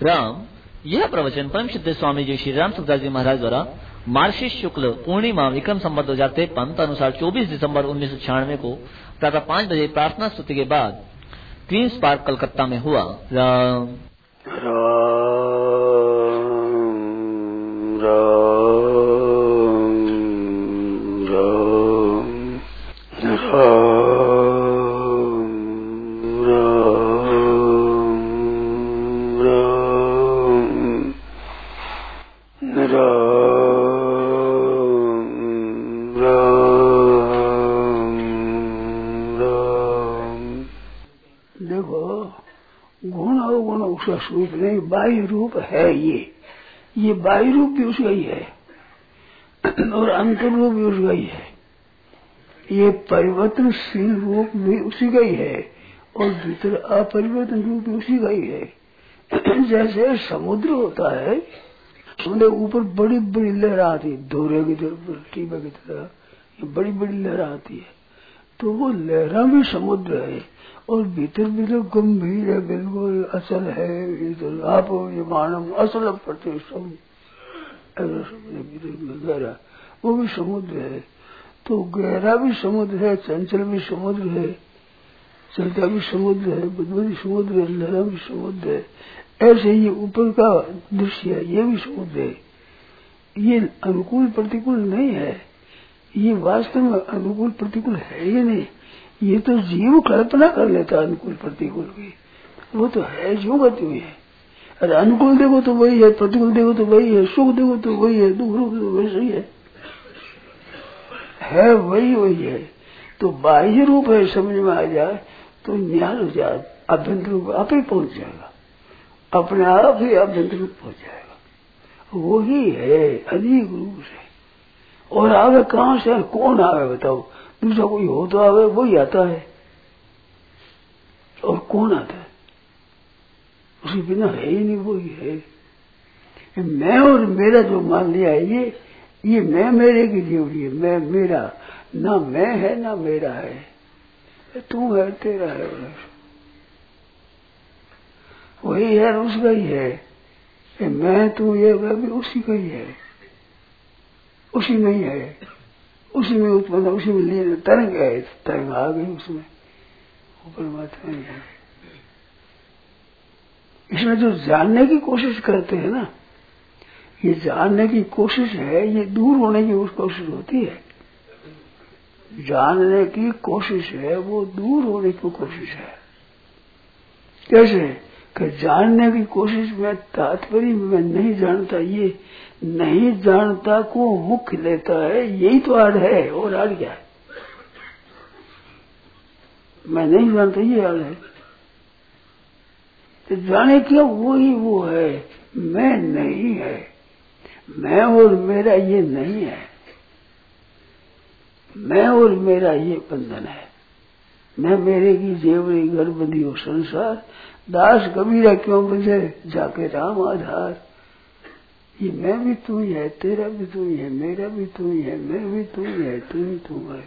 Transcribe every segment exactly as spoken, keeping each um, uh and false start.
राम, यह प्रवचन परम सिद्ध स्वामी जी श्री राम सुखदास जी महाराज द्वारा मार्गशीर्ष शुक्ल पूर्णिमा विक्रम संवत दो हजार तिरपन अनुसार चौबीस दिसंबर उन्नीस सौ छियानवे को प्रातः पाँच बजे प्रार्थना स्तुति के बाद क्वींस पार्क कलकत्ता में हुआ। राम राम राम स्वरूप नहीं, बाह्य रूप है। ये ये बाह्य रूप भी उसका ही है और अंतर रूप भी उसका ही है। ये परिवर्तनशील रूप भी उसी का ही है और भीतर अपरिवर्तन रूप भी उसी का ही है। जैसे समुद्र होता है, समुद्र ऊपर बड़ी बड़ी लहर आती है, धोरे की तरफ टीबा की तरह ये बड़ी बड़ी लहर आती है, तो वो लहरा भी समुद्र है और भीतर भीतर गंभीर है, बिल्कुल असल है। भीतर आप ये मानव असल पड़ते सब गहरा, वो भी समुद्र है। तो गहरा भी समुद्र है, चंचल भी समुद्र है, चलता भी समुद्र है, बुद्धि समुद्र है, लहरा भी समुद्र है। ऐसे ये ऊपर का दृश्य है, ये भी समुद्र है। ये अनुकूल प्रतिकूल नहीं है, ये वास्तव में अनुकूल प्रतिकूल है ही नहीं। ये तो जीव कल्पना कर लेता है अनुकूल प्रतिकूल की, वो तो है जो गति हुई है। अरे अनुकूल देखो तो वही है, प्रतिकूल देखो तो वही है, सुख देखो तो वही है, दुख देखो तो वैसे ही है, है वही वही है। तो बाह्य रूप है समझ में आ जाए तो न्याल हो जाए, अभ्यंतर रूप आप ही पहुंच जाएगा, अपने आप ही अभ्यंतर रूप पहुंच जाएगा। वही है अनेक रूप से। और आवे कहां से, कौन आवे बताओ? दूसरा कोई हो तो आवे, वही आता है। और कौन आता है? उसके बिना है ही नहीं, वही है। मैं और मेरा जो मान लिया है, ये ये मैं मेरे की जीवड़ी है, मैं मेरा, ना मैं है ना मेरा है, तू है तेरा है, वही है उसका ही है। मैं तू ये वह भी उसी का ही है, उसी में ही है, उसी में उत्पन्न, उसी में लिए तरंग है, तरंग आ गई उसमें, वो परमात्मा ही है। इसमें जो जानने की कोशिश करते हैं ना, ये जानने की कोशिश है, ये दूर होने की उस कोशिश होती है। जानने की कोशिश है, वो दूर होने की कोशिश है। कैसे कि जानने की कोशिश में तात्पर्य में नहीं जानता, ये नहीं जानता को मुख्य लेता है, यही तो आड़ है। और आड़ क्या है? मैं नहीं जानता, ये आड़ है। तो जाने क्या, वो ही वो है, मैं नहीं है, मैं और मेरा ये नहीं है, मैं और मेरा ये बंधन है। मैं मेरे की जेवरी घर बंधी हो संसार, दास कबीरा क्यों बंधे जाके राम आधार। ये मैं भी तू ही है, तेरा भी तू ही है, मेरा भी तू ही है, मैं भी तू ही है, तू ही तू है।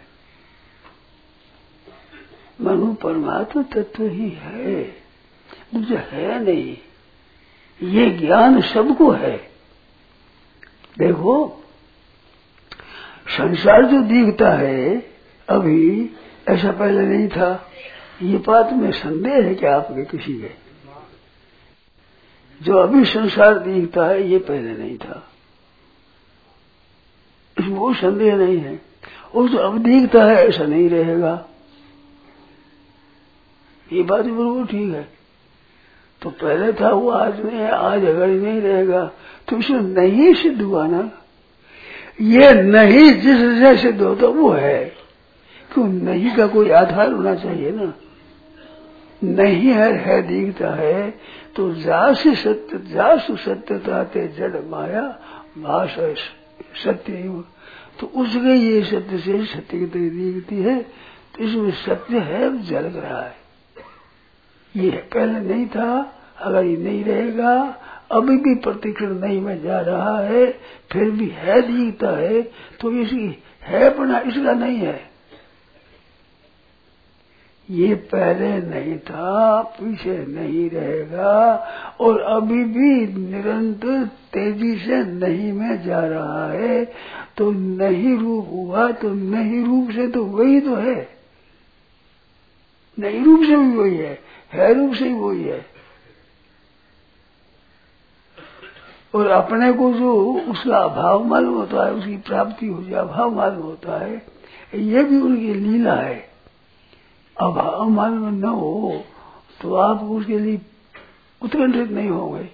मनु परमात्मा तत्व ही है, मुझे है नहीं। ये ज्ञान सबको है। देखो संसार जो दिखता है अभी, ऐसा पहले नहीं था। ये बात में संदेह है कि आपके किसी के, जो अभी संसार दिखता है ये पहले नहीं था, इसमें वो संदेह नहीं है। और जो अब दिखता है ऐसा नहीं रहेगा, ये बात बिल्कुल ठीक है। तो पहले था वो आज नहीं है, आज अगर नहीं रहेगा, तो इसमें नहीं सिद्ध हुआ ना। ये नहीं जिससे सिद्ध होता वो है, क्यों? नहीं का कोई आधार होना चाहिए ना। नहीं है, है दिखता है तो जासु सत्य जासु सत्यता ते जड़ माया भाष सत्य, तो उसके ये सत्य से सत्य की तरह दिखती है, तो इसमें सत्य है, जल रहा है। ये पहले नहीं था, अगर ये नहीं रहेगा, अभी भी प्रतिक्षण नहीं में जा रहा है, फिर भी है दिखता है, तो इसकी है बना इसका नहीं है। ये पहले नहीं था, पीछे नहीं रहेगा, और अभी भी निरंतर तेजी से नहीं में जा रहा है। तो नहीं रूप हुआ तो नहीं रूप से तो वही तो है, नहीं रूप से भी वही है, है रूप से ही वही है। और अपने को जो उसका अभाव मालूम होता है, उसकी प्राप्ति हो जाए अभाव मालूम होता है, ये भी उनकी लीला है। अभाव मालूम न हो तो आप उसके लिए उत्कंठित नहीं होंगे।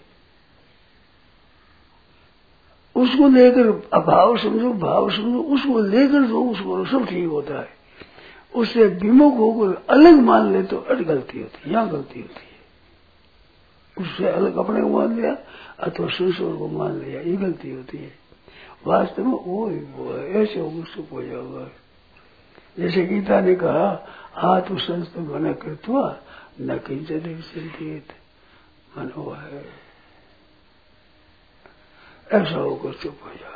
उसको लेकर अभाव समझो, भाव समझो, उसको लेकर जो उसको सब ठीक होता है। उससे विमुख होकर अलग मान ले तो अट गलती होती है, यहाँ गलती होती है। उससे अलग अपने को मान लिया अथवा संसार को मान लिया, ये गलती होती है। वास्तव में वो ही वो है, ऐसे होकर सुख हो जाओगा। जैसे गीता ने कहा, आत्म संस्थ मन कृत्वा न किंचित चिंतित मनो है, ऐसा होकर चुप हो जाओ।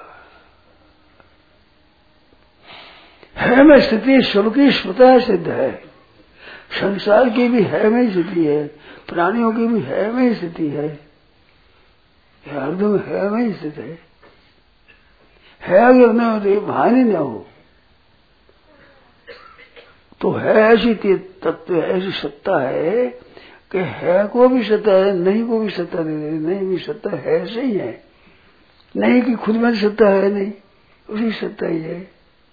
है में स्थिति सबकी स्वतः सिद्ध है, संसार की भी है में स्थिति है, प्राणियों की भी है में स्थिति है, हरदम है में स्थित है। है अगर न हो तो भानी न हो तो है ऐसी तत्व है, ऐसी सत्ता है कि है को भी सत्ता है, नहीं को भी सत्ता दे दे, नहीं भी सत्ता है ऐसे ही है। नहीं कि खुद में सत्ता है, नहीं उसी सत्ता ही है।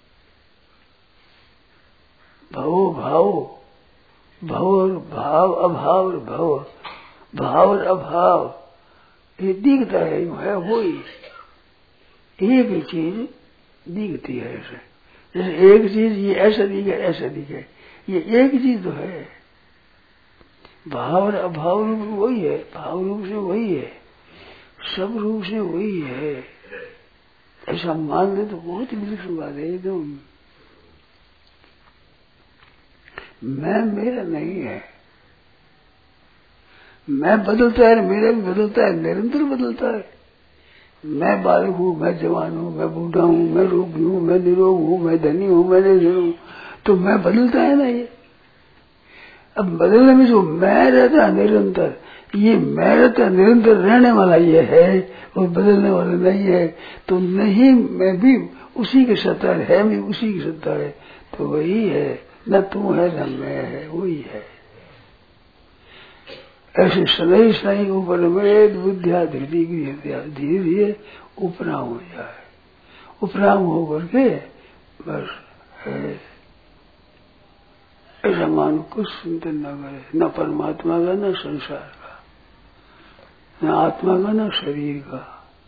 भव भाव, भव और भाव, अभाव और भव, भाव और अभाव, ये दिखता है, है वो ही एक ही चीज दिखती है। ऐसे जैसे एक चीज ये ऐसा दिखे, ऐसा दिखे, ये एक चीज तो है। भाव और अभाव रूप वही है, भाव रूप से वही है, सब रूप से वही है। ऐसा मान ले तो बहुत ही विलक्षण बात है एकदम। मैं मेरा नहीं है, मैं बदलता है, मेरा भी बदलता है, निरंतर बदलता है। मैं बालक हूँ, मैं जवान हूँ, मैं बूढ़ा हूँ, मैं रोगी हूँ, मैं निरोग हूँ, मैं धनी हूँ, मैं निर्धन हूँ, तो मैं बदलता है ना। ये अब बदलने में जो मैं रहता है निरंतर, ये मैं रहता निरंतर रहने वाला ये है और बदलने वाला नहीं है। तो नहीं मैं भी उसी की सत्ता है, भी उसी की सत्ता है, तो वही है, न तू है न मैं है, वही है। ऐसे शनै शनै ऊपर वेद बुद्धिया धीरे धीरे धीरे उपराम हो जाए, उपराम होकर के बस है। ऐसा मान कुछ चिंतन न करे, न परमात्मा का, न संसार का, न आत्मा का, न शरीर का,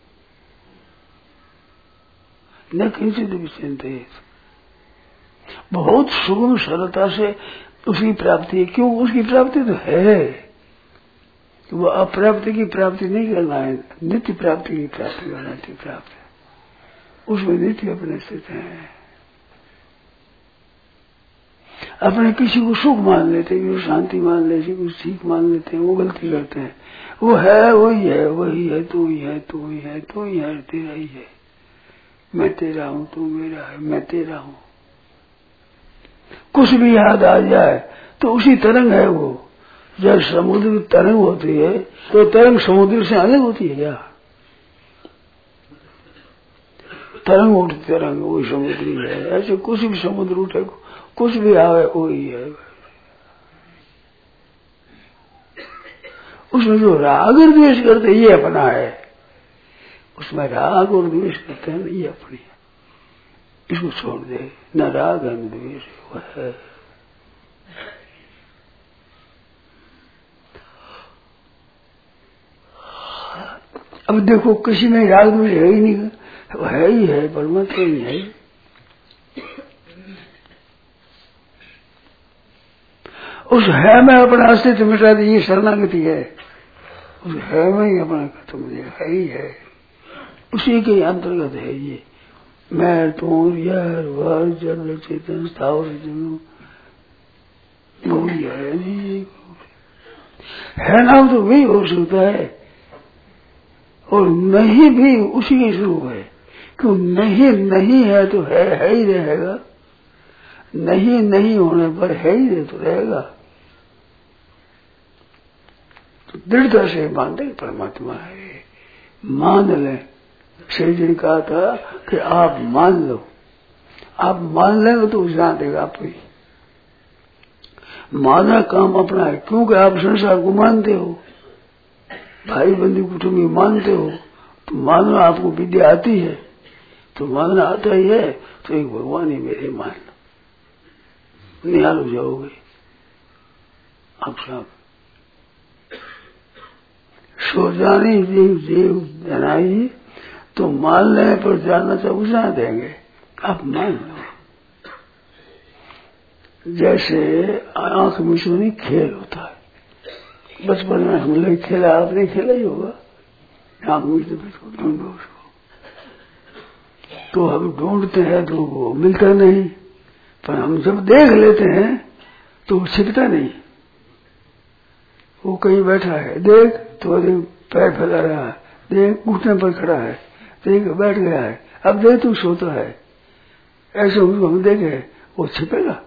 न किंचित भी चिंतित। बहुत सुगम सरलता से उसकी प्राप्ति है। क्यों? उसकी प्राप्ति तो है, वो अप्राप्ति की प्राप्ति नहीं करना है, नित्य प्राप्ति की प्राप्ति करना, नित्य प्राप्ति उसमें नित्य अपने स्थित है। अपने किसी को सुख मान लेते हैं, किसी को शांति मान लेते हैं, किसी को ठीक मान लेते हैं, वो गलती करते हैं। वो है वही है, वही है, तू ही है, तू ही है, तू ही है, तेरा ही है, मैं तेरा हूँ, तू मेरा है, मैं तेरा हूँ। कुछ भी याद आ जाए तो उसी तरंग है वो। जब समुद्र की तरंग होती है तो तरंग समुद्र से अलग होती है क्या? तरंग उठती तरंग वही समुद्री है। ऐसे कुछ भी समुद्र उठे, कुछ भी आवे वही है। उसमें जो राग और द्वेष करते ये अपना है, उसमें राग और द्वेष करते हैं ये अपनी है। इसको छोड़ दे, न राग न द्वेष, वह है। अब देखो किसी में राग द्वेष है ही नहीं, वो है ही है, परमात्मा ही है। उस है में अपना अस्तित्व मिटा दी, ये शरणागति है। उस है में ही अपना खत्म हो जाए, है ही है, उसी के अंतर्गत है ये। मैं तू यार वार जड़ चेतन स्थावर जनु है नहीं है नाम तो वही हो सकता है, और नहीं भी उसी के स्वरूप है। क्यों? नहीं नहीं है तो है, है ही रहेगा। नहीं नहीं होने पर है ही नहीं तो रहेगा। तो दृढ़ता से मानते परमात्मा है, मान लें। शेर जी ने कहा था कि आप मान लो, आप मान लेंगे तो जान देगा आप ही। माना काम अपना है, क्योंकि आप संसार को मानते हो, भाई बंधु कुटुंबी मानते हो, तो मानना आपको विद्या आती है, तो मानना आता ही है तो एक भगवान ही मेरे मान लो, निहाल हो जाओगे आप सब। सो जाने देव देव जनाई, तो मानने पर जानना चाहो जान देंगे, आप मान लो। जैसे आंख मिचूनी खेल होता है, बचपन में हम लोग खेला, आपने खेला ही होगा, आंख मिचू ढूंढो उसको, तो हम ढूंढते हैं तो वो मिलता नहीं, पर हम जब देख लेते हैं तो वो छिपता नहीं। वो कहीं बैठा है, देख तो देख पैर फैला रहा है, देख घुटने पर खड़ा है, देख बैठ गया है, अब देख तू सोता है, ऐसे उसको हम देखे वो छिपेगा।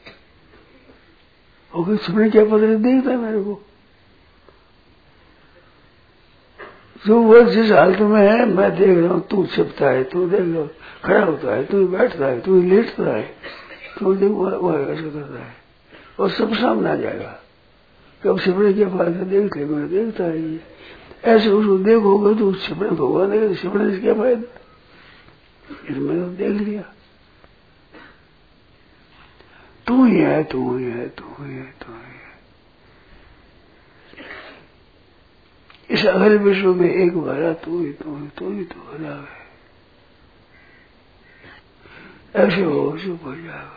और छिपने क्या पता नहीं, देखता है मेरे को, जो वो जिस हालत में है मैं देख रहा हूँ, तू छिपता है, तू देख लो खड़ा होता है, तू बैठता है, तू लेटता है, तू देख वो ऐसा करता है, और सब सामने आ जाएगा। कब छिपने क्या फायदा, देख ले मैं देखता है ये, ऐसे उसको देखोगे तो छिपने भगवान देगा, छिपने से क्या फायदा, मैंने तो देख लिया। तू ही है, तू ही है, तू ही है, तू ही है। इस अगल विश्व में एक भरा तू ही तू ही तू ही तो भरा है, ऐसे हो चुप हो जाएगा।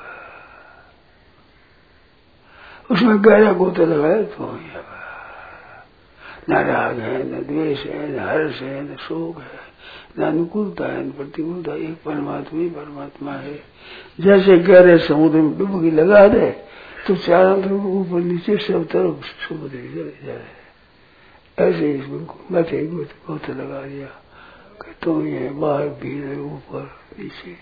उसमें गहरा गोता लगाए तो हो जाएगा। न राग है, न द्वेष है, न हर्ष है, न शोक है, न अनुकूलता है, न प्रतिकूलता, एक परमात्मा ही परमात्मा है। जैसे गहरे समुद्र में डुबकी लगा दे तो चारों तरफ ऊपर नीचे सब तरफ समुद्र चले जाए, ऐसे इसमें बैठे गोते लगा दिया कि तो ये बाहर भीड़ ऊपर नीचे।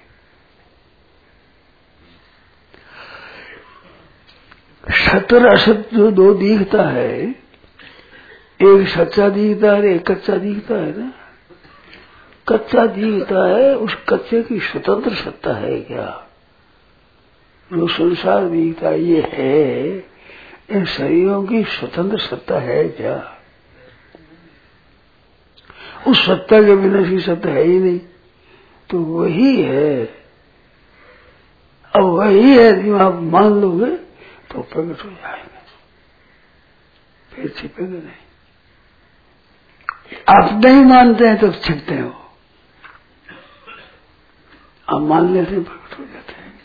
सत्य और असत जो दो दिखता है, एक सच्चा दिखता है, एक कच्चा दिखता है ना। कच्चा दिखता है, उस कच्चे की स्वतंत्र सत्ता है क्या? जो संसार दिखता है ये है, इन शरीरों की स्वतंत्र सत्ता है क्या? उस सत्ता के बिना की सत्ता है ही नहीं, तो वही है। अब वही है, जो आप मान लोगे तो प्रकट हो जाएंगे, फिर छिपेंगे नहीं। आप नहीं मानते हैं तो छिपते हो, आप मान लेते हैं प्रकट हो जाते हैं।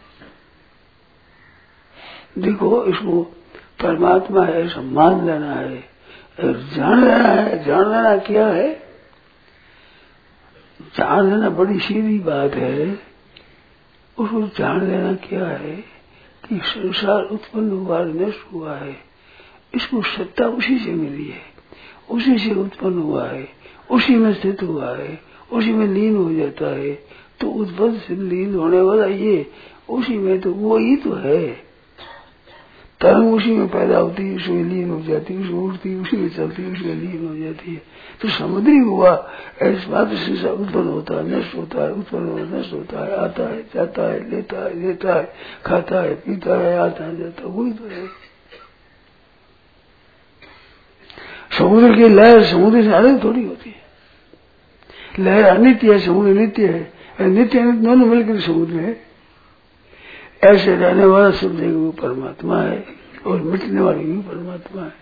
देखो, इसको परमात्मा है ऐसा मान लेना है, जान लेना है। जान लेना क्या है? जान लेना बड़ी सीधी बात है। उसको जान लेना क्या है कि संसार उत्पन्न हुआ, नष्ट हुआ है, इसको सत्ता उसी से मिली है, उसी से उत्पन्न हुआ है, उसी में स्थित हुआ है, उसी में लीन हो जाता है। तो उत्पन्न से लीन होने वाला ये उसी में, तो वो ही तो है। तरंग उसी में पैदा होती है, उसमें लीन हो जाती है, उसमें उठती है, उसी में चलती है, उसमें लीन हो जाती है। तो समुद्री हुआ इस बात से उत्पन्न होता है, नष्ट होता है, उत्पन्न होता है, नष्ट होता है, आता है, जाता है, लेता है, लेता है, खाता है, पीता है, आता है, जाता है, वही तो है। समुद्र की लहर समुद्र से अलग थोड़ी होती है। लहर अनित्य है, समुद्र नित्य है, नित्य अनित्य दोनों मिलकर समुद्र है। ऐसे रहने वाला सब जगह वो परमात्मा है, और मिटने वाली भी परमात्मा है।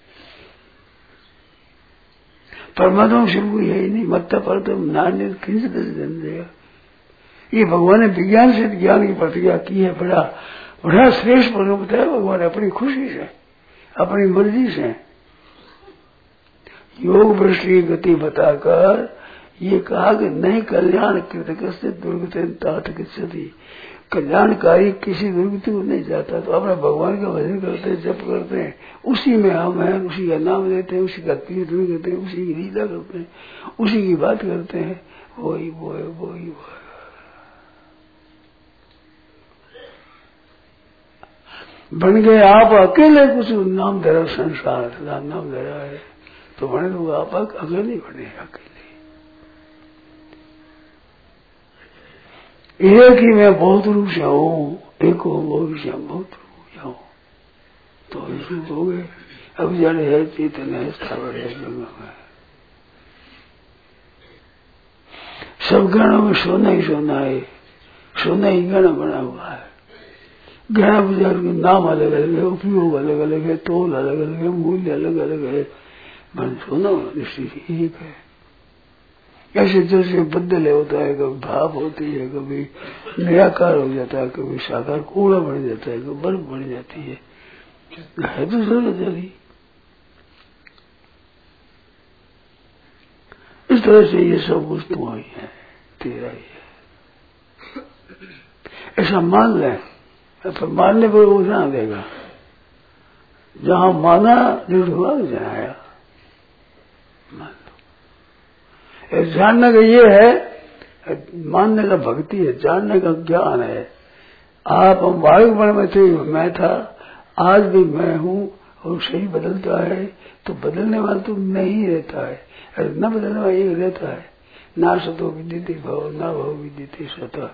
परमात्मा सिर्फ कोई है ही नहीं, मत्ता पर तो नान्य किंचित जन देगा। ये भगवान ने विज्ञान से ज्ञान की प्रतिज्ञा की है, बड़ा बड़ा श्रेष्ठ पर बताया भगवान अपनी खुशी से, अपनी मर्जी से योग भ्रष्ट की गति बताकर ये कहा कि नहीं कल्याण कृतकृत्य दुर्गति तात गच्छति, कल्याणकारी किसी दुर्गति को नहीं जाता। तो अपना भगवान का भजन करते हैं, जप करते हैं, उसी में हम हैं, उसी का नाम लेते हैं, उसी का कीर्तन करते हैं, उसी की लीला करते हैं, उसी की बात करते हैं, वही वो है, वही वो है। बन गए आप अकेले, कुछ नाम धरा संसार, नाम धरा है तो बने तो आप अकेले बने, अकेले। एक ही मैं बहुत रूप से हूँ, एक हो बहुत से बहुत रूप से हूँ, तो रूप हो गए। अब जड़ है, चेतन है, स्थावर है, जंगम है, सब गणों में सोना ही सोना है, सोना ही गण बना हुआ है। गहना बाजार के नाम अलग अलग है, उपयोग अलग अलग है, तोल अलग अलग है, मूल्य अलग अलग है, मन सोना दृष्टि एक है। ऐसे जैसे बदल होता है, कभी भाप होती है, कभी निराकार हो जाता है, कभी साकार कूड़ा बन जाता है, कभी बर्फ बन जाती है, है तो सब जल्दी। इस तरह से ये सब वस्तुएं हैं, तेरा ही है, ऐसा मान लें। पर मानने पर वो जान देगा, जहां माना झूठ हुआ जनाया, मान लो। जानने का ये है, मानने का भक्ति है, जानने का ज्ञान है। आप हम वायुमंडल में थे, मैं था, आज भी मैं हूँ, और सही बदलता है तो बदलने वाला तो नहीं रहता है, अरे न बदलने वाला एक रहता है। ना सतो विद्यते भव, ना भव विद्यते सत।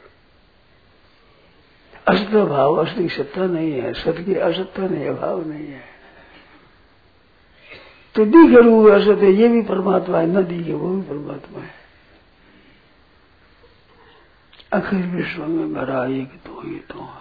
असत भाव असली सत्ता नहीं है, सत की असत्ता नहीं है, भाव नहीं है। तो दिखे रूप असत है, ये भी परमात्मा है, न दिखे वो भी परमात्मा है। अखिल विश्व में भरा एक तो ही तो है।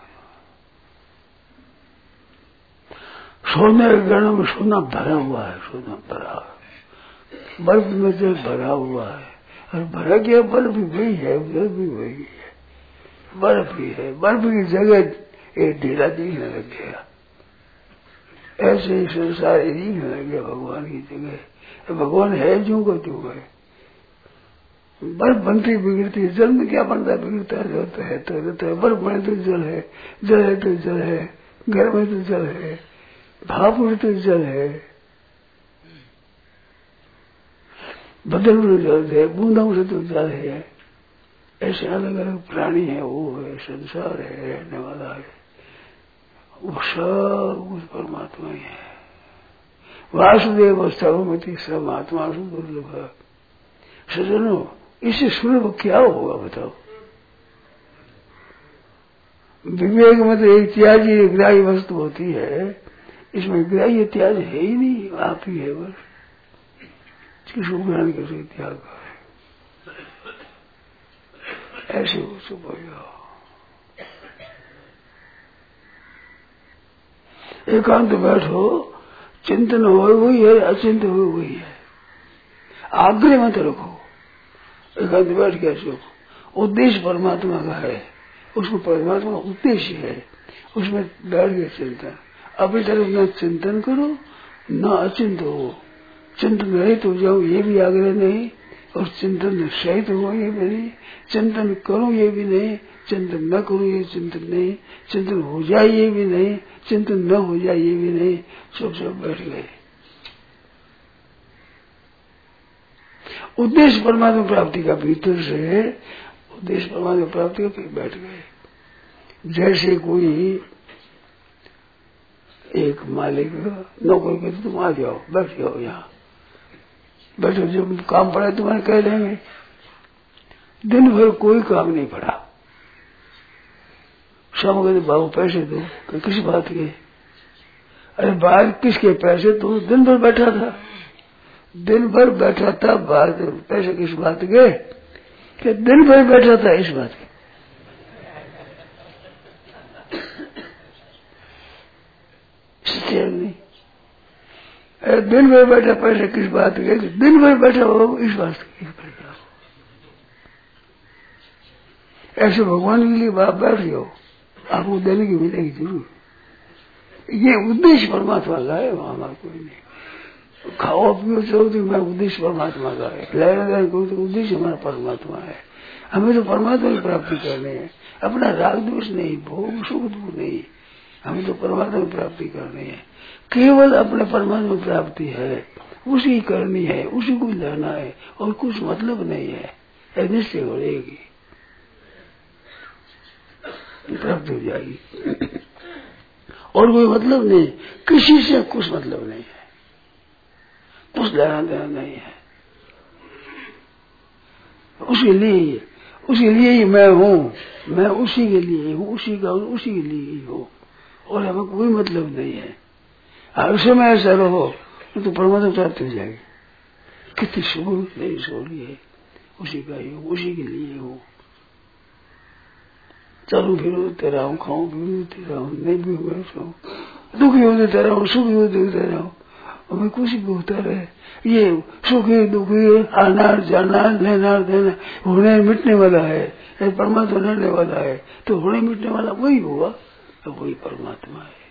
सोने के गणों में सोना भरा हुआ है, सोना भरा है, बर्फ में जल भरा हुआ है, और भरा गया बर्फ भी वही है, उधर भी वही है, बर्फ ही है। बर्फ की जगह एक ढीला दिखने लग गया, ऐसे ही संसार दिखने लग गया भगवान की जगह। भगवान है जो को जो है, बर्फ बनती बिगड़ती है, जल में क्या बनता है, बिगड़ता रहता है तो रहता है। बर्फ बने तो जल है, जल है तो जल है, घर में तो जल है, भाप में तो जल है, बदल में जल है, बूंदों से तो जल है। ऐसे अलग अलग प्राणी है, वो है, संसार है, रहने वाला है, वो सब उस परमात्मा ही है। वासुदेव सर्वमति सर्वात्मा दुर्लभ। सजनो, इससे सुलभ क्या होगा बताओ। विवेक में तो एक त्याजी ग्राह्य वस्तु होती है, इसमें ग्राह्य त्याज है ही नहीं, आप ही है बस। किसको ग्रहण कैसे त्याग है, ऐसे हो सब हो जाओ। एकांत बैठो, चिंतन हो वही है, अचिंत हो वही है, आग्रह मत रखो। एकांत बैठ के ऐसे उद्देश्य परमात्मा का है, उसको परमात्मा का उद्देश्य है, उसमें बैठ के चिंतन। अपनी तरफ न चिंतन करो न अचिंत हो, चिंतन रहित हो जाओ ये भी आग्रह नहीं, और चिंतन सहित हो ये भी नहीं, चिंतन करो ये भी नहीं, चिंतन न करो ये चिंतन नहीं, चिंतन हो जाए ये भी नहीं, चिंतन न हो जाए ये भी नहीं, सब सब बैठ गए। उद्देश्य परमात्मा प्राप्ति का भीतर से, उद्देश्य परमात्मा प्राप्ति का फिर बैठ गए। जैसे कोई एक मालिक नौकर के तुम आ जाओ, बैठ जाओ, यहाँ बैठो, जब काम पड़ा तुम्हारे कह देंगे। दिन भर कोई काम नहीं पड़ा, शाम को बाबू पैसे दो, किस बात के, अरे बाहर किसके पैसे, तो दिन भर बैठा था, दिन भर बैठा था बाहर, पैसे किस बात के, कि दिन भर बैठा था इस बात के। नहीं, अरे दिन भर बैठा पैसे किस बात के, दिन भर बैठा हो इस बात के बैठा हो। ऐसे भगवान के लिए बाप बैठ जाओ, आपको देने की मिलेगी जरूर। ये उद्देश्य परमात्मा का है, हमारा कोई नहीं। खाओ पियो चलो तो मैं उद्देश्य परमात्मा का है, लेना देना करो तो उद्देश्य हमारा परमात्मा है। हमें तो परमात्मा की प्राप्ति करनी है, अपना राग दोष नहीं, भोग सुख दुख नहीं, हमें तो परमात्मा की प्राप्ति करनी है। केवल अपने परमात्मा की प्राप्ति है, उसी करनी है, उसी को लेना है, और कुछ मतलब नहीं है। निश्चय बढ़ेगी, प्राप्त हो जाएगी। और कोई मतलब नहीं, किसी से कुछ मतलब नहीं है, कुछ लेना देना नहीं है। उसके लिए ही उसके लिए ही मैं हूँ, मैं उसी के लिए ही हूँ, उसी का उसी के लिए ही हूँ, और हमें कोई मतलब नहीं है। हर समय ऐसा रहो तो परमात्मा प्राप्त हो जाएगी। कितनी सुगुण नहीं सोली है, उसी का ही हूँ, उसी के लिए हूँ। चलू फिरो तेरा हूँ, खाऊं पीऊं तेरा हूँ, नहीं भी बैठा हूँ, दुखी होते तेरा हूँ, सुखी होते तेरा हूँ, हमें कुछ भी होता रहे। ये सुखी दुखी आना जाना लेना देना होने मिटने वाला है, परमात्मा रहने वाला है, तो होने मिटने वाला वही होगा, तो वही परमात्मा है।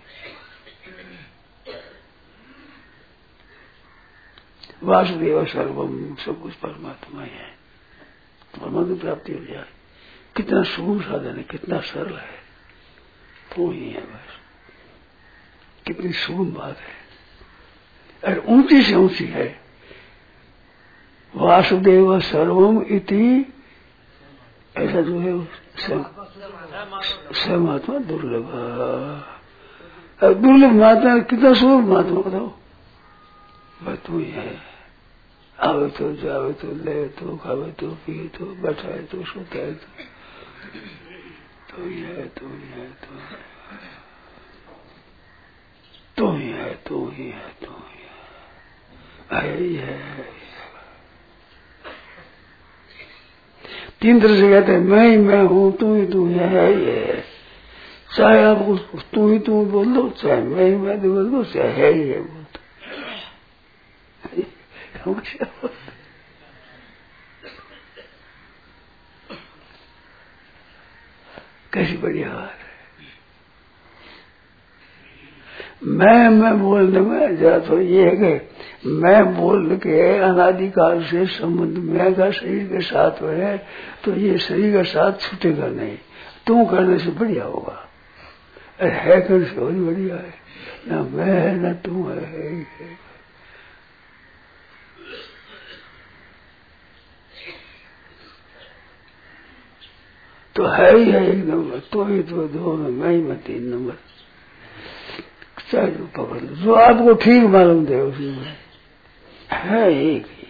वासुदेव सर्वम, सब कुछ परमात्मा है, परमात्मा प्राप्ति हो जाए। कितना सुगम साधन है, कितना सरल है, तो ही है बस। कितनी सुगम बात है, और ऊंची से ऊंची है। वासुदेव सर्वम इति, ऐसा जो है समात्मा दुर्लभ। दुर्लभ महात्मा कितना सुलभ महात्मा बताओ, बस तू ही है। आवे तो जावे तो ले तो खावे तो पिए तो बैठाए तो सोता है तो तो ही है, तो ही है, तो तो ही है, तो ही है, तो ही है, ही है। तीन तरह से कहते हैं, मैं ही मैं हूँ, तू ही तू है, ही है। चाहे आप तू ही तू बोल दो, चाहे मैं ही मैं बोल दो, चाहे है ही है बोल दो। कैसी बढ़िया बात है। मैं मैं बोलने में जरा तो ये है कि मैं बोल के अनादिकाल से संबंध मैं का शरीर के साथ है, तो ये शरीर का साथ छूटेगा नहीं। तू करने से बढ़िया होगा, है करने से और बढ़िया है। ना मैं है ना तू है, है ही है। तो है ही है एक नंबर, तो ही तो दो में, मैं ही मैं तीन नंबर। चाहे जो पकड़ लो, जो आपको ठीक मालूम दे उसमें है एक ही।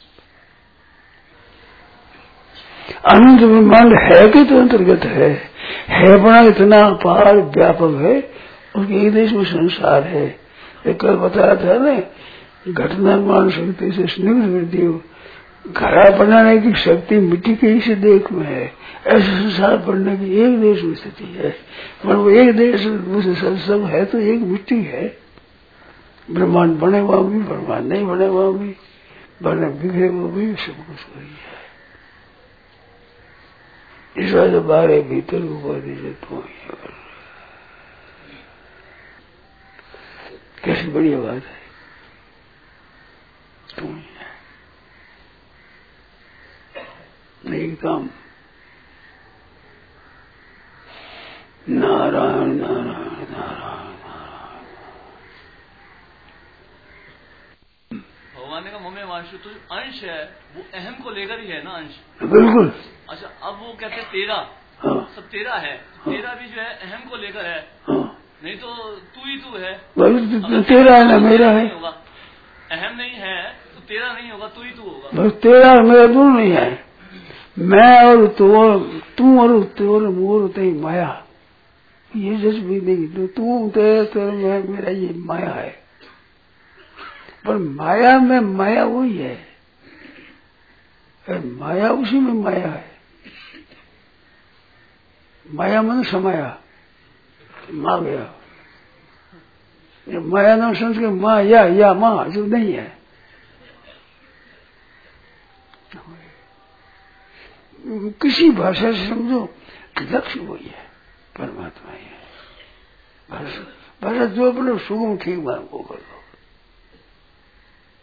अनंत ब्रह्मांड है कि तो अंतर्गत है, है बना इतना अपार व्यापक है, उसके एक देश में संसार है। एक कल बताया था ना, घटना मान शक्ति से स्निग्ध वृद्धि, घड़ा बनाने की शक्ति मिट्टी के ही देख में है, ऐसे संसार पढ़ने की एक देश में स्थिति है। पर वो एक देश में सब है तो एक मिट्टी है। ब्रह्मांड बने हुआ भी, ब्रह्मांड नहीं बने हुआ भी, बने बिखरे हुआ भी, सब कुछ वही है। इस वजह बारे भीतर उपाधि से तो कैसी बढ़िया बात है, तू ही है। नहीं काम नारायण नारायण नारायण नारायण। भगवान ने कहा मम्मी वांशु तो अंश है वो अहम को लेकर ही है ना, अंश बिल्कुल। अच्छा, अब वो कहते हैं तेरा, हाँ। सब तेरा है, हाँ। तेरा भी जो है अहम को लेकर है। हाँ। नहीं तो तू ही तू है, बस तेरा है ना मेरा है, अहम नहीं है तो तेरा नहीं होगा, तू ही तू होगा। बस तेरा और मेरा दोनों नहीं है, मैं और तू और तू और तू और मोर होते ही माया, ये जस भी नहीं। तो तू तेरा तेरा मैं मेरा ये माया है, पर माया में माया वही है, माया उसी में माया है। माया मन समाया, मा गया, माया नाम समझ के माँ या या माँ जो नहीं है। किसी भाषा से समझो कि लक्ष्य वही है, परमात्मा ही है। भाषा भाषा जो अपने सुगम ठीक बात को कर दो,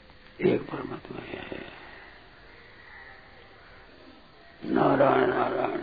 एक परमात्मा ही है। नारायण नारायण